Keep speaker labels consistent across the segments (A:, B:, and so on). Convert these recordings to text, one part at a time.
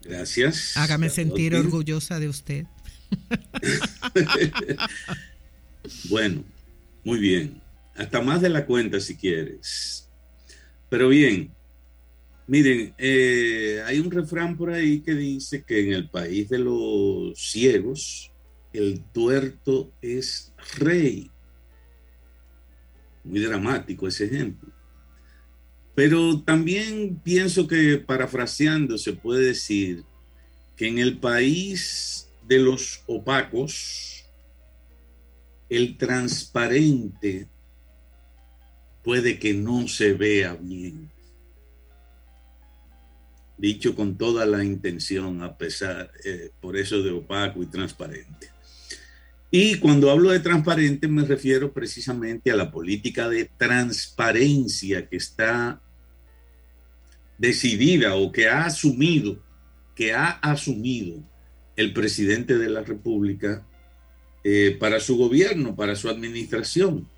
A: Gracias,
B: Hágame sentir
A: Charlotte.
B: orgullosa de usted.
A: Bueno, muy bien. Hasta más de la cuenta si quieres. Pero bien, miren, hay un refrán por ahí que dice que en el país de los ciegos, el tuerto es rey. Muy dramático ese ejemplo. Pero también pienso que, parafraseando, se puede decir que en el país de los opacos, el transparente puede que no se vea bien. Dicho con toda la intención, a pesar, por eso de opaco y transparente. Y cuando hablo de transparente me refiero precisamente a la política de transparencia que está decidida o que ha asumido el presidente de la República para su gobierno, para su administración.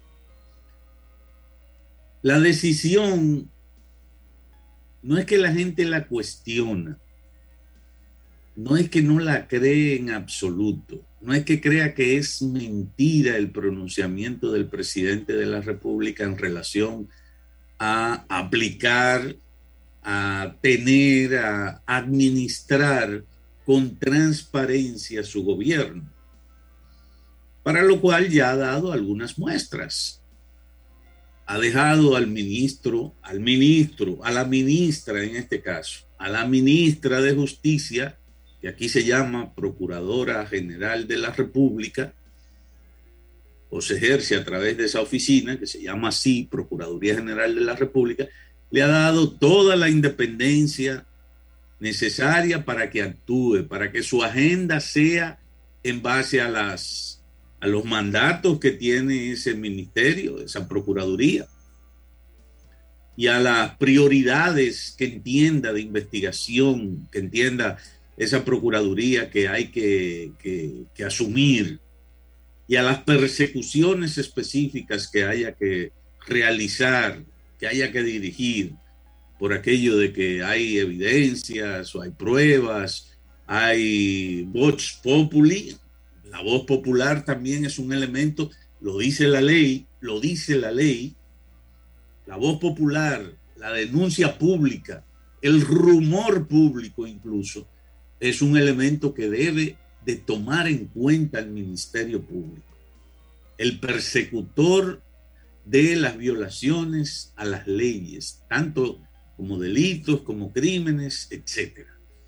A: La decisión no es que la gente la cuestiona, no es que no la cree en absoluto, no es que crea que es mentira el pronunciamiento del presidente de la República en relación a aplicar, a tener, a administrar con transparencia su gobierno, para lo cual ya ha dado algunas muestras. Ha dejado al ministro, a la ministra en este caso, a la ministra de Justicia, que aquí se llama Procuradora General de la República, o se ejerce a través de esa oficina, que se llama así, Procuraduría General de la República, le ha dado toda la independencia necesaria para que actúe, para que su agenda sea en base a los mandatos que tiene ese ministerio, esa procuraduría, y a las prioridades que entienda de investigación, que entienda esa procuraduría que hay que asumir, y a las persecuciones específicas que haya que realizar, que haya que dirigir, por aquello de que hay evidencias o hay pruebas, hay vox populi. La voz popular también es un elemento, lo dice la ley, la voz popular, la denuncia pública, el rumor público incluso, es un elemento que debe de tomar en cuenta el Ministerio Público, el persecutor de las violaciones a las leyes, tanto como delitos, como crímenes, etc.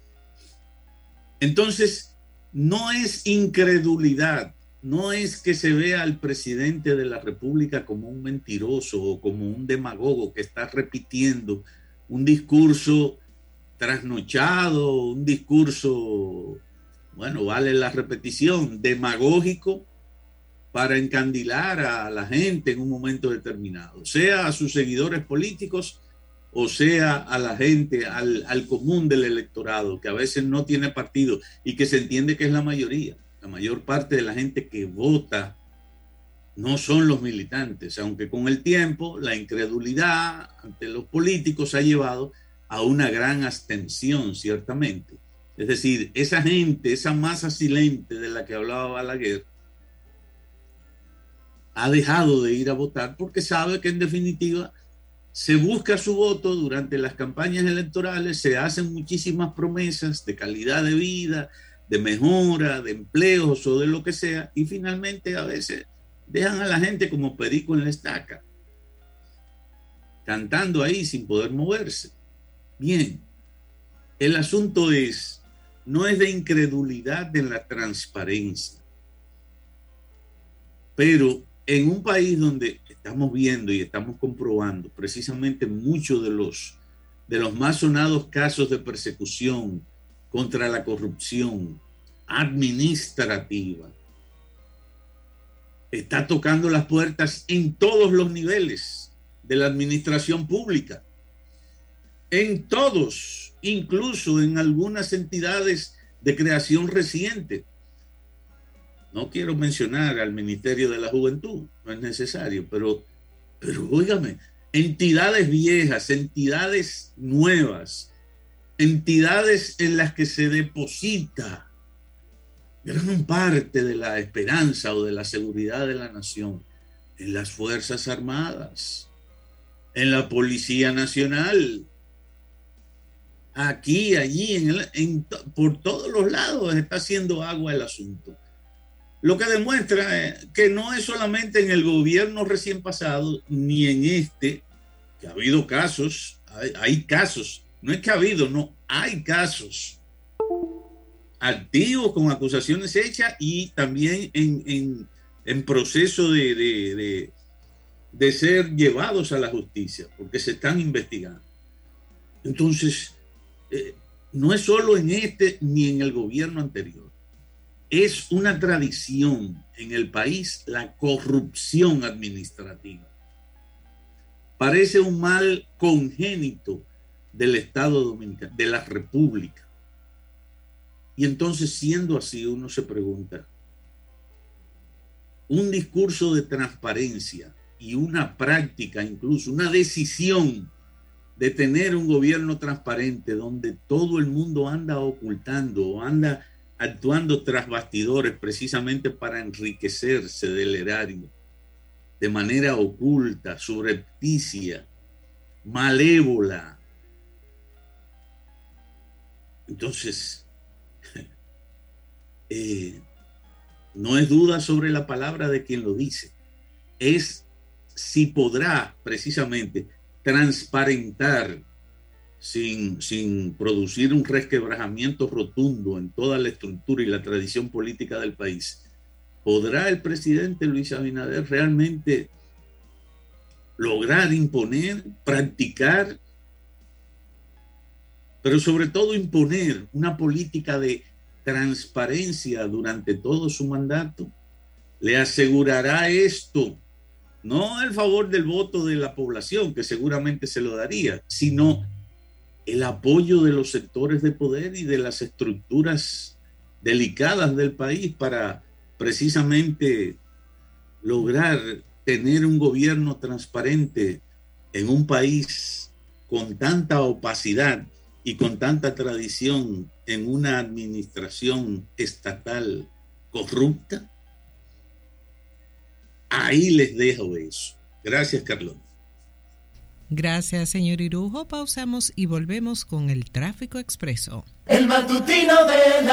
A: Entonces, no es incredulidad, no es que se vea al presidente de la República como un mentiroso o como un demagogo que está repitiendo un discurso trasnochado, un discurso, bueno, vale la repetición, demagógico para encandilar a la gente en un momento determinado, sea a sus seguidores políticos o sea a la gente, al común del electorado, que a veces no tiene partido y que se entiende que es la mayoría. La mayor parte de la gente que vota no son los militantes, aunque con el tiempo la incredulidad ante los políticos ha llevado a una gran abstención, ciertamente. Es decir, esa gente, esa masa silente de la que hablaba Balaguer, ha dejado de ir a votar porque sabe que en definitiva se busca su voto durante las campañas electorales, se hacen muchísimas promesas de calidad de vida, de mejora, de empleos o de lo que sea, y finalmente a veces dejan a la gente como perico en la estaca, cantando ahí sin poder moverse. Bien, el asunto no es de incredulidad en la transparencia, pero en un país donde estamos viendo y estamos comprobando precisamente muchos de los más sonados casos de persecución contra la corrupción administrativa, está tocando las puertas en todos los niveles de la administración pública, en todos, incluso en algunas entidades de creación reciente. No quiero mencionar al Ministerio de la Juventud, no es necesario, pero óigame, entidades viejas, entidades nuevas, entidades en las que se deposita gran parte de la esperanza o de la seguridad de la nación, en las Fuerzas Armadas, en la Policía Nacional, aquí, allí, por todos los lados está haciendo agua el asunto. Lo que demuestra que no es solamente en el gobierno recién pasado, ni en este, que ha habido casos, hay casos, no es que ha habido, no, hay casos activos con acusaciones hechas y también en proceso de ser llevados a la justicia, porque se están investigando. Entonces, no es solo en este ni en el gobierno anterior. Es una tradición en el país la corrupción administrativa. Parece un mal congénito del Estado Dominicano, de la República. Y entonces, siendo así, uno se pregunta, un discurso de transparencia y una práctica, incluso una decisión de tener un gobierno transparente donde todo el mundo anda ocultando o anda actuando tras bastidores precisamente para enriquecerse del erario de manera oculta, subrepticia, malévola. Entonces, no es duda sobre la palabra de quien lo dice, es si podrá precisamente transparentar sin producir un resquebrajamiento rotundo en toda la estructura y la tradición política del país. ¿Podrá el presidente Luis Abinader realmente lograr imponer, practicar, pero sobre todo imponer una política de transparencia durante todo su mandato? ¿Le asegurará esto no el favor del voto de la población, que seguramente se lo daría, sino el apoyo de los sectores de poder y de las estructuras delicadas del país para precisamente lograr tener un gobierno transparente en un país con tanta opacidad y con tanta tradición en una administración estatal corrupta? Ahí les dejo eso. Gracias, Carlos.
B: Gracias, señor Irujo. Pausamos y volvemos con el Tráfico Expreso.
C: El matutino de